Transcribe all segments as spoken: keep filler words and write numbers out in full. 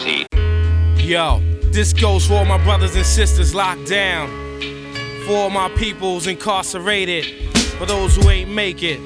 Yo, this goes for all my brothers and sisters locked down, for all my peoples incarcerated, for those who ain't make it.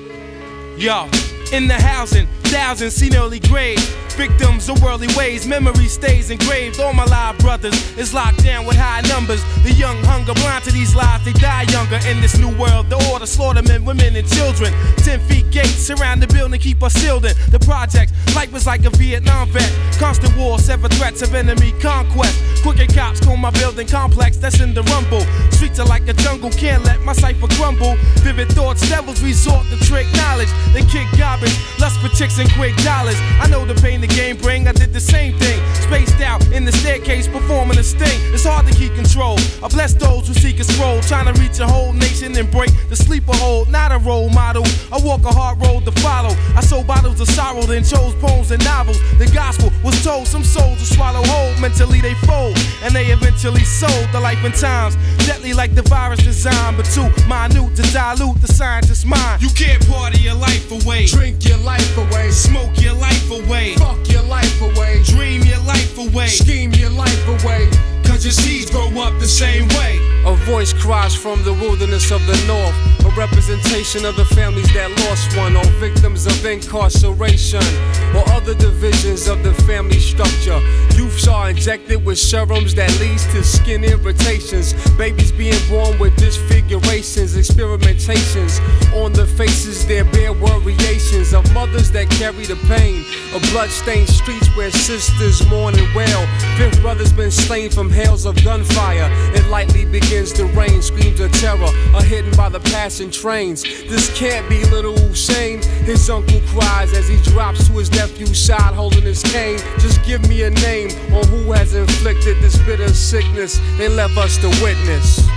Yo, in the housing, thousands seen early graves, victims of worldly ways, memory stays engraved. All my live brothers is locked down with high numbers. The young hunger blind to these lies, they die younger. In this new world, the order slaughter men, women, and children. Ten feet gates surround the building, keep us sealed in. The projects, life was like a Vietnam vet. Constant war, sever threats of enemy conquest. Crooked cops call my building complex, that's in the rumble. Streets are like a jungle, can't let my cipher crumble. Vivid thoughts, devils resort to trick knowledge. They kick garbage, lust for chicks and quick dollars. I know the pain the game bring, I did the same thing. Spaced out in the staircase, performing a sting. It's hard to keep control. I bless those who seek a scroll, trying to reach a whole nation and break the sleeper hold. Not a role model, I walk a hard road to follow. I sold bottles of sorrow, then chose poems and novels. The gospel was told, some souls will swallow whole. Mentally they fold, and they eventually sold the life and times. Deadly like the virus designed, but too minute to dilute the scientist's mind. You can't party your life away, drink your life away, smoke your life away, fuck your life away, dream your life away, scheme your life away, cause your seeds grow up the same way. A voice cries from the wilderness of the north, a representation of the families that lost one, or victims of incarceration, or other divisions of the family structure. Youths are injected with serums that leads to skin irritations. Babies being born with disfigurations, experimentations on the faces, there bear variations of mothers that carry the pain of bloodstained streets where sisters mourn and wail. Fifth brother's been slain from hails of gunfire. It lightly begins to rain, screams of terror are hidden by the passing trains. This can't be little Hussein, his uncle cries as he drops to his nephew's side holding his cane. Just give me a name on who has inflicted this bitter sickness they left us to witness.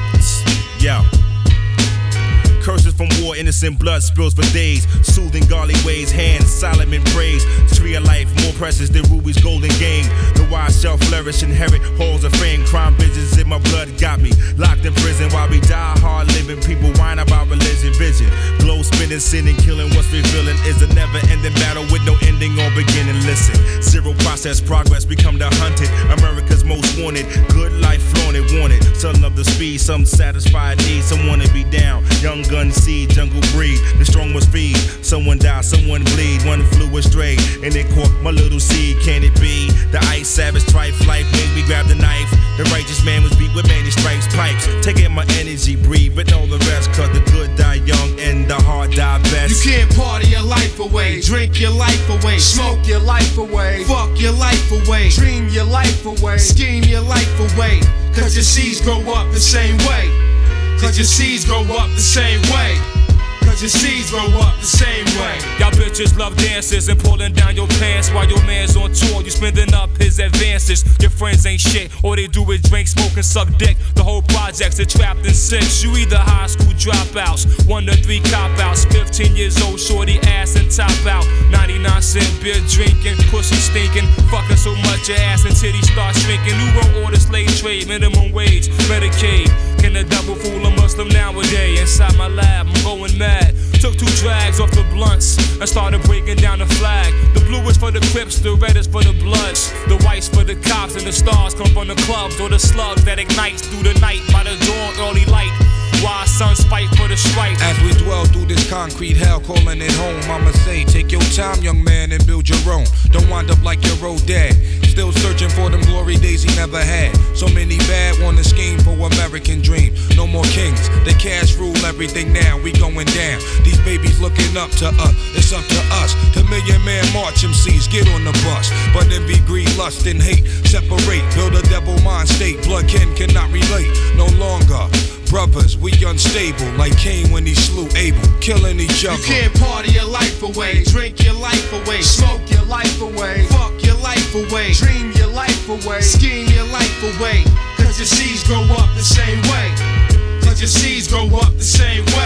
Yo. Curses from war, innocent blood spills for days. Soothing godly ways, hands Solomon praise. Tree of life, more precious than ruby's golden game. The wise shall flourish, inherit halls of fame. Crime visions in my blood got me locked in prison while we die hard living. People whine about religion, vision. Glow spinning, sinning, killing. What's revealing is a never-ending battle with no ending or beginning. Listen, zero process progress, become the hunted. America's most wanted. Good life flaunted, wanted. Some love the speed, some satisfied need, some wanna be down. Young gun seed, jungle breed, the strong must feed. Someone die, someone bleed, one flew astray, and it caught my little seed. Can it be? The ice savage trife life made me grab the knife. The righteous man was beat with many stripes, pipes. Taking my energy, breathe, but know the rest, cause the good die young and the hard die best. You can't party your life away, drink your life away, smoke your life away, fuck your life away, dream your life away, scheme your life away, cause your seeds grow up the same way. Cause your seeds grow up the same way. Cause your seeds grow up the same way. Y'all bitches love dances and pulling down your pants while your man's on tour. You spending up his advances. Your friends ain't shit. All they do is drink, smoke, and suck dick. The whole project's are trapped in six. You either high school dropouts, one to three cop outs, fifteen years old, shorty ass and top out. ninety-nine cent beer drinking, pussy stinking, fucking so much your ass and titties start shrinking. New world order, slave trade, minimum wage, Medicaid. Can the devil fool a Muslim nowadays? Inside my lab, I'm going mad. Took two drags off the blunts and started breaking down the flag. The blue is for the Crips, the red is for the Bloods. The white's for the cops and the stars come from the clubs or the slugs that ignites through the night by the dawn early light. Why suns fight for the stripe? As we dwell through this concrete hell, calling it home, I'ma say, take your time, young man, and build your own. Don't wind up like your old dad, still searching for them glory days he never had. So many bad wanna scheme for American dream. No more kings, the cash rule everything now. We going down. These babies looking up to us. It's up to us. The Million Man March M Cs get on the bus, but envy, greed, lust, and hate separate. Build a devil mind state. Blood kin cannot relate no longer. Brothers, we unstable, like Cain when he slew Abel, killing each other. You can't party your life away, drink your life away, smoke your life away, fuck your life away, dream your life away, scheme your life away. Cause your seeds grow up the same way. Cause your seeds grow up the same way.